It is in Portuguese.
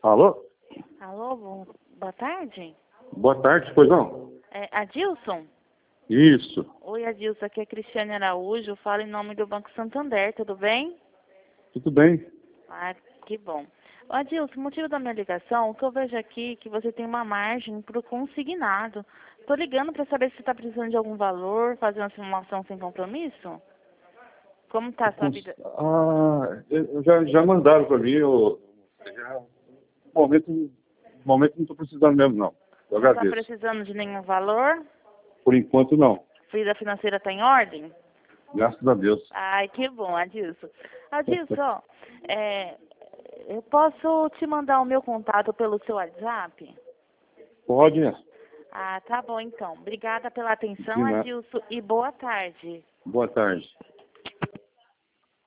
Alô? Alô, boa tarde. Boa tarde, pois não? É Adilson? Isso. Oi, Adilson, aqui é Cristiane Araújo, falo em nome do Banco Santander, tudo bem? Tudo bem? Ah, que bom. Ô, Adilson, o motivo da minha ligação, o que eu vejo aqui é que você tem uma margem para o consignado. Estou ligando para saber se você está precisando de algum valor, fazer uma simulação sem compromisso? Como está a sua vida? Já mandaram para mim. No momento não estou precisando mesmo, não. Eu Não está agradeço. precisando de nenhum valor? Por enquanto, não. Vida financeira está em ordem? Graças a Deus. Ai, que bom, Adilson. Adilson, ó, eu posso te mandar o meu contato pelo seu WhatsApp? Pode, né? Ah, tá bom então. Obrigada pela atenção, De nada. Adilson, e boa tarde. Boa tarde.